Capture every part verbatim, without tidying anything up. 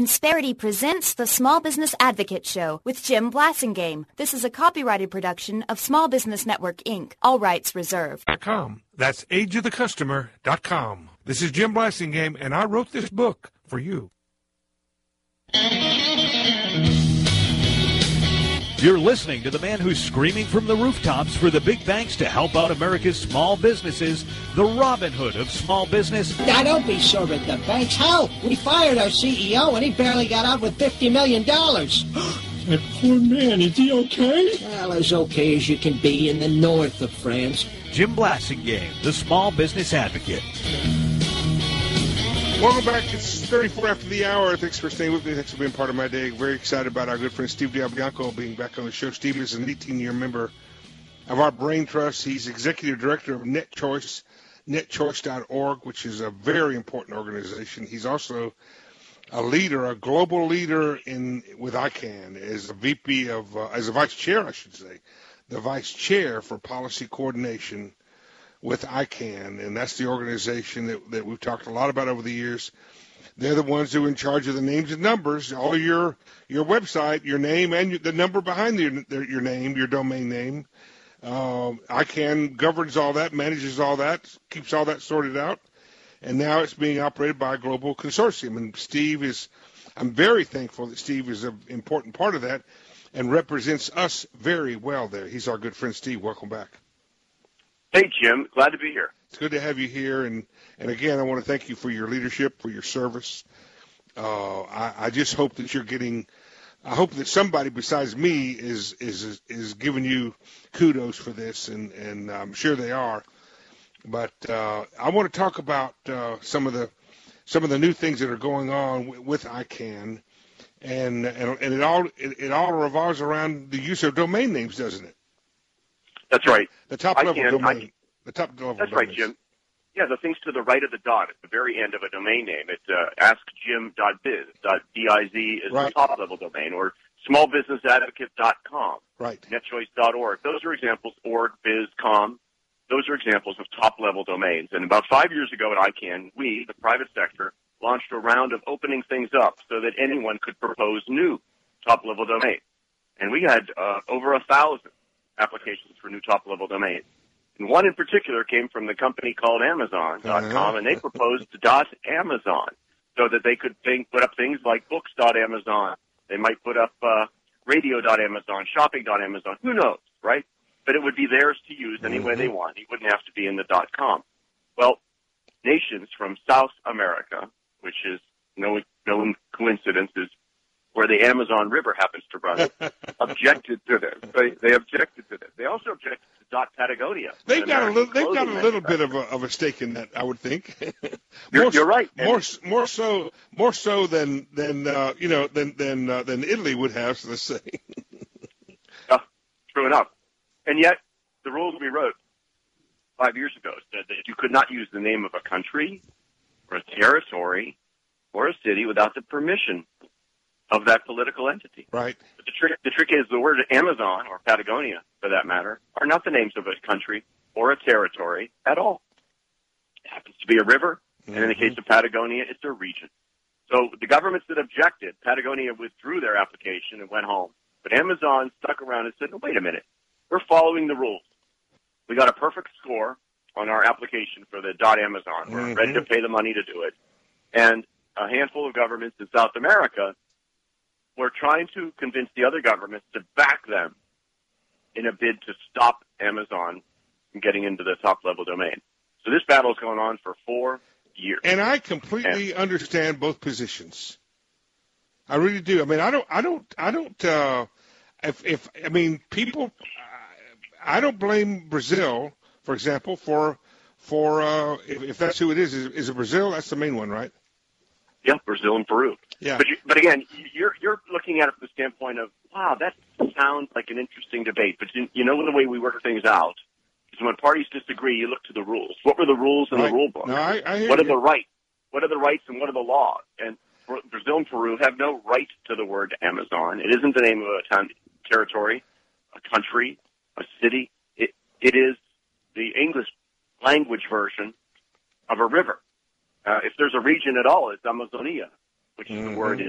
Insperity presents the Small Business Advocate Show with Jim Blasingame. This is a copyrighted production of Small Business Network, Incorporated. All rights reserved. .com. That's age of the customer dot com. This is Jim Blasingame, and I wrote this book for you. You're listening to the man who's screaming from the rooftops for the big banks to help out America's small businesses, the Robin Hood of small business. Now, don't be sore at the banks. Hell, we fired our C E O, and he barely got out with fifty million dollars. That poor man, is he okay? Well, as okay as you can be in the north of France. Jim Blasingame, the Small Business Advocate. Welcome back. It's thirty-four after the hour. Thanks for staying with me. Thanks for being part of my day. Very excited about our good friend Steve DiBianco being back on the show. Steve is an eighteen-year member of our Brain Trust. He's executive director of NetChoice, net choice dot org, which is a very important organization. He's also a leader, a global leader in with I CANN as a V P of, uh, as a vice chair, I should say, the vice chair for policy coordination with I CANN, and that's the organization that, that we've talked a lot about over the years. They're the ones who are in charge of the names and numbers, all your your website, your name, and the number behind your, your name, your domain name. Um, I CANN governs all that, manages all that, keeps all that sorted out, and now it's being operated by a global consortium. And Steve is, I'm very thankful that Steve is an important part of that and represents us very well there. He's our good friend, Steve. Welcome back. Hey, Jim. Glad to be here. It's good to have you here. And, and again, I want to thank you for your leadership, for your service. Uh, I, I just hope that you're getting – I hope that somebody besides me is is is giving you kudos for this, and, and I'm sure they are. But uh, I want to talk about uh, some of the some of the new things that are going on with, with I CANN, and and, and it all it, it all revolves around the use of domain names, doesn't it? That's right. The top level can, domain. I, the top level. That's domains. right, Jim. Yeah, the things to the right of the dot at the very end of a domain name. It's uh, ask jim dot biz. .biz is right. the top level domain, or small business advocate dot com. Right. net choice dot org. Those are examples. Org, biz, com. Those are examples of top level domains. And about five years ago at I CANN, we, the private sector, launched a round of opening things up so that anyone could propose new top level domains. And we had uh, over a thousand applications for new top-level domains. And one in particular came from the company called Amazon dot com, and they proposed .amazon so that they could think, put up things like books dot amazon. They might put up uh, radio dot amazon, shopping dot amazon. Who knows, right? But it would be theirs to use any way they want. It wouldn't have to be in the .com. Well, nations from South America, which is no, no coincidence, is where the Amazon River happens to run, objected to this. They, they objected to this. They also objected to Dot Patagonia. They've got a little. They've got a little bit of a, of a stake in that, I would think. you're, more, you're right. More, more so, more so than than uh, you know than than uh, than Italy would have. So let's say. uh, true enough. And yet, the rules we wrote five years ago said that you could not use the name of a country, or a territory, or a city without the permission of that political entity. Right. But the trick, the trick is the word Amazon, or Patagonia, for that matter, are not the names of a country or a territory at all. It happens to be a river, mm-hmm. and in the case of Patagonia, it's a region. So the governments that objected, Patagonia withdrew their application and went home. But Amazon stuck around and said, no, wait a minute, we're following the rules. We got a perfect score on our application for the .amazon. We're mm-hmm. ready to pay the money to do it. And a handful of governments in South America were trying to convince the other governments to back them in a bid to stop Amazon from getting into the top-level domain. So this battle's going on for four years. And I completely and, understand both positions. I really do. I mean, I don't, I don't, I don't, uh, if, if, I mean, people, I don't blame Brazil, for example, for, for, uh, if, if that's who it is, is, is it Brazil? That's the main one, right? Yeah, Brazil and Peru. Yeah. But, you, but again, you're you're looking at it from the standpoint of, wow, that sounds like an interesting debate. But you, you know the way we work things out is when parties disagree, you look to the rules. What were the rules in right. the rule book? No, I, I hear what you. are the rights? What are the rights and what are the laws? And Brazil and Peru have no right to the word Amazon. It isn't the name of a town, territory, a country, a city. It it is the English language version of a river. Uh, if there's a region at all, it's Amazonia, which is mm-hmm. the word in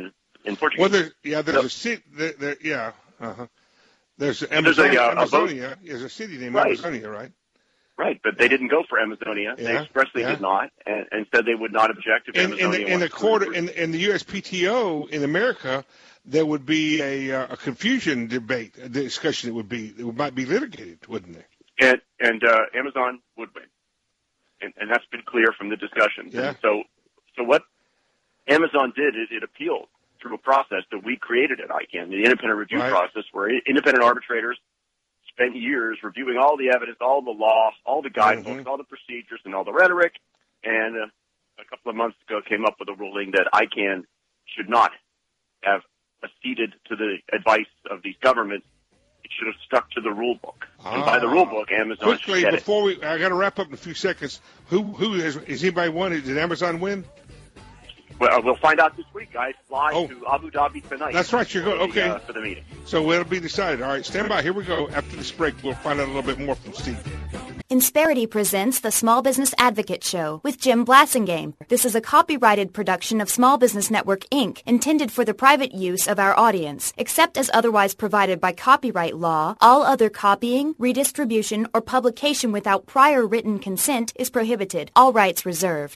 in Portuguese. Well, there, yeah, there's so, a city. There, there, yeah, uh-huh. There's There's a, uh, Amazonia. There's a city named right. Amazonia, right? Right, but they didn't go for Amazonia. Yeah, they expressly yeah. did not, and, and said they would not object if in, Amazonia. In the, in the wants quarter, to in, in the U S P T O in America, there would be a, uh, a confusion debate, a discussion. It would be, it might be litigated, wouldn't it? And and uh, Amazon would win, and, and that's been clear from the discussions. Yeah. And so, so what Amazon did is it appealed through a process that we created at I CANN, the independent review right. process, where independent arbitrators spent years reviewing all the evidence, all the law, all the guidebooks, mm-hmm. all the procedures, and all the rhetoric, and uh, a couple of months ago came up with a ruling that I CANN should not have acceded to the advice of these governments. It should have stuck to the rule book. Ah. And by the rule book, Amazon Quickly, should get before it. we, I got to wrap up in a few seconds. Who, who has, is anybody won? Did Amazon win? Well, we'll find out this week, guys. Fly Oh. to Abu Dhabi tonight. That's right. You're going. for the, Okay. uh, for the meeting. So it'll be decided. All right, stand by. Here we go. After this break, we'll find out a little bit more from Steve. Insperity presents the Small Business Advocate Show with Jim Blassingame. This is a copyrighted production of Small Business Network, Incorporated, intended for the private use of our audience. Except as otherwise provided by copyright law, all other copying, redistribution, or publication without prior written consent is prohibited. All rights reserved.